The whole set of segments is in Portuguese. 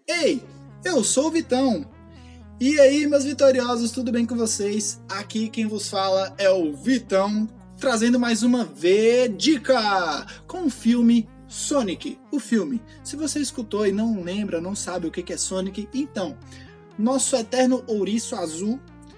Ei, eu sou o Vitão. E aí, meus vitoriosos, tudo bem com vocês? Aqui quem vos fala é o Vitão, trazendo mais uma dica com o filme Sonic. O filme, se você escutou e não lembra, não sabe o que é Sonic, então, nosso eterno ouriço azul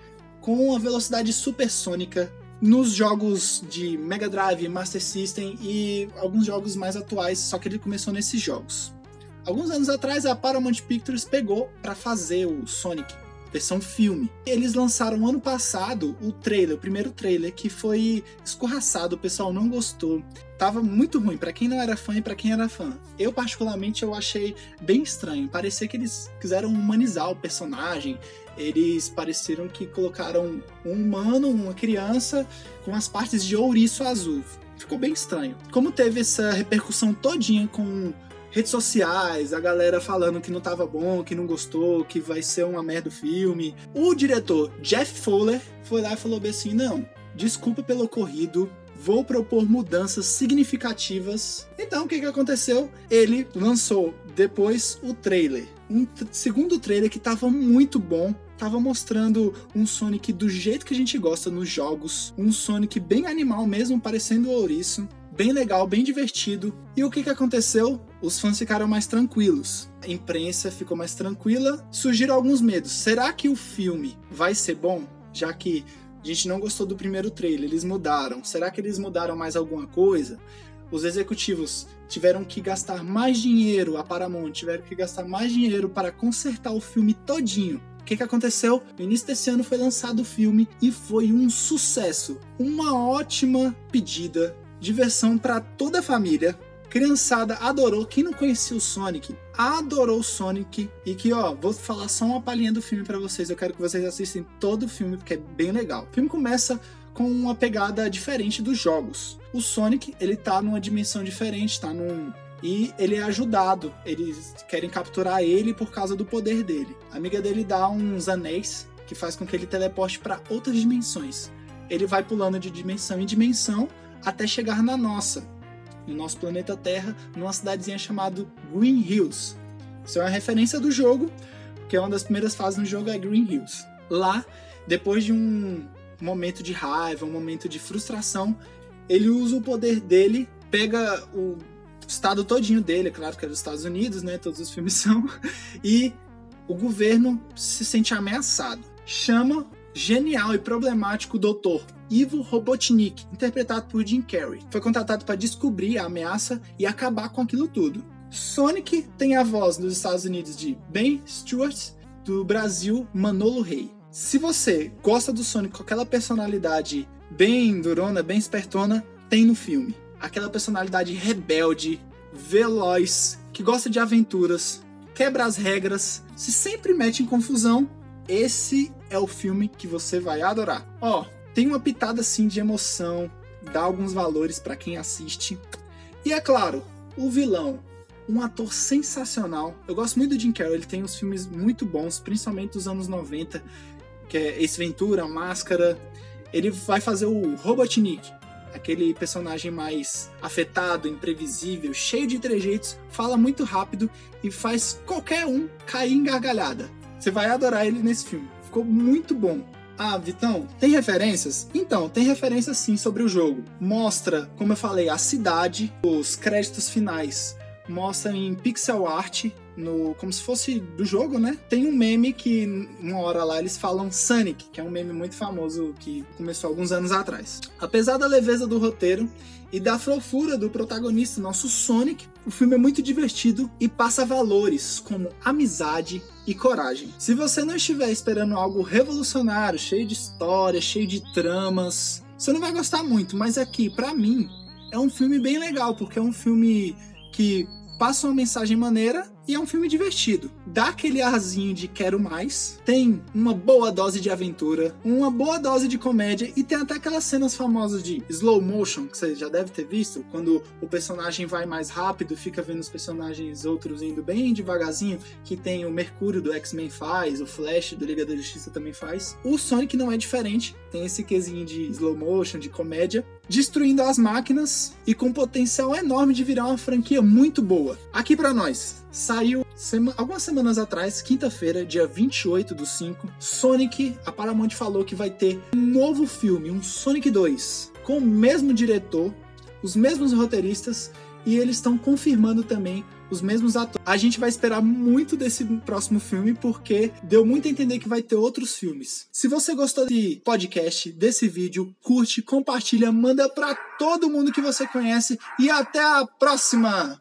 com a velocidade supersônica nos jogos de Mega Drive, Master System e alguns jogos mais atuais, só que ele começou nesses jogos. Alguns anos atrás, a Paramount Pictures pegou para fazer o Sonic, versão filme. Eles lançaram ano passado o trailer, o primeiro trailer, que foi escorraçado, o pessoal não gostou. Tava muito ruim, para quem não era fã e para quem era fã. Eu, particularmente, eu achei bem estranho. Parecia que eles quiseram humanizar o personagem. Eles pareceram que colocaram um humano, uma criança, com as partes de ouriço azul. Ficou bem estranho. Como teve essa repercussão todinha com redes sociais, a galera falando que não tava bom, que não gostou, que vai ser uma merda o filme, o diretor Jeff Fowler foi lá e falou bem assim, não, desculpa pelo ocorrido, vou propor mudanças significativas. Então o que aconteceu? Ele lançou depois o trailer, um segundo trailer que tava muito bom, tava mostrando um Sonic do jeito que a gente gosta nos jogos, um Sonic bem animal mesmo, parecendo o ouriço, bem legal, bem divertido. E o que aconteceu? Os fãs ficaram mais tranquilos, a imprensa ficou mais tranquila, surgiram alguns medos. Será que o filme vai ser bom? Já que a gente não gostou do primeiro trailer, eles mudaram. Será que eles mudaram mais alguma coisa? Os executivos tiveram que gastar mais dinheiro, a Paramount tiveram que gastar mais dinheiro para consertar o filme todinho. O que aconteceu? No início desse ano foi lançado o filme e foi um sucesso. Uma ótima pedida, diversão para toda a família. Criançada adorou. Quem não conhecia o Sonic, adorou o Sonic. E que, vou falar só uma palhinha do filme para vocês. Eu quero que vocês assistam todo o filme, porque é bem legal. O filme começa com uma pegada diferente dos jogos. O Sonic, ele tá numa dimensão diferente, e ele é ajudado. Eles querem capturar ele por causa do poder dele. A amiga dele dá uns anéis que faz com que ele teleporte para outras dimensões. Ele vai pulando de dimensão em dimensão até chegar no nosso planeta Terra, numa cidadezinha chamada Green Hills. Isso é uma referência do jogo, porque uma das primeiras fases no jogo é Green Hills. Lá, depois de um momento de raiva, um momento de frustração, ele usa o poder dele, pega o estado todinho dele, é claro que é dos Estados Unidos, né? Todos os filmes são, e o governo se sente ameaçado. Chama genial e problemático Dr. Ivo Robotnik, interpretado por Jim Carrey. Foi contratado para descobrir a ameaça e acabar com aquilo tudo. Sonic tem a voz dos Estados Unidos de Ben Stewart, do Brasil, Manolo Rey. Se você gosta do Sonic com aquela personalidade bem durona, bem espertona, tem no filme. Aquela personalidade rebelde, veloz, que gosta de aventuras, quebra as regras, se sempre mete em confusão. Esse é o filme que você vai adorar. Tem uma pitada assim de emoção, dá alguns valores para quem assiste. E é claro, o vilão, um ator sensacional. Eu gosto muito do Jim Carrey, ele tem uns filmes muito bons, principalmente dos anos 90, que é Ace Ventura, Máscara. Ele vai fazer o Robotnik, aquele personagem mais afetado, imprevisível, cheio de trejeitos, fala muito rápido e faz qualquer um cair em gargalhada. Você vai adorar ele nesse filme. Ficou muito bom. Vitão, tem referências? Então, tem referências sim sobre o jogo. Mostra, como eu falei, a cidade, os créditos finais. Mostra em pixel art, como se fosse do jogo, né? Tem um meme que, uma hora lá, eles falam Sonic, que é um meme muito famoso que começou alguns anos atrás. Apesar da leveza do roteiro e da fofura do protagonista, nosso Sonic, o filme é muito divertido e passa valores como amizade e coragem. Se você não estiver esperando algo revolucionário, cheio de história, cheio de tramas, você não vai gostar muito, mas aqui, pra mim, é um filme bem legal, porque é um filme que passa uma mensagem maneira e é um filme divertido. Dá aquele arzinho de quero mais, tem uma boa dose de aventura, uma boa dose de comédia e tem até aquelas cenas famosas de slow motion, que você já deve ter visto, quando o personagem vai mais rápido, fica vendo os personagens outros indo bem devagarzinho, que tem o Mercúrio do X-Men faz, o Flash do Liga da Justiça também faz. O Sonic não é diferente, tem esse quesinho de slow motion, de comédia, destruindo as máquinas e com potencial enorme de virar uma franquia muito boa. Aqui pra nós, saiu algumas semanas atrás, quinta-feira, dia 28/5, Sonic, a Paramount falou que vai ter um novo filme, um Sonic 2, com o mesmo diretor, os mesmos roteiristas, e eles estão confirmando também os mesmos atores. A gente vai esperar muito desse próximo filme, porque deu muito a entender que vai ter outros filmes. Se você gostou desse podcast, desse vídeo, curte, compartilha, manda pra todo mundo que você conhece, e até a próxima!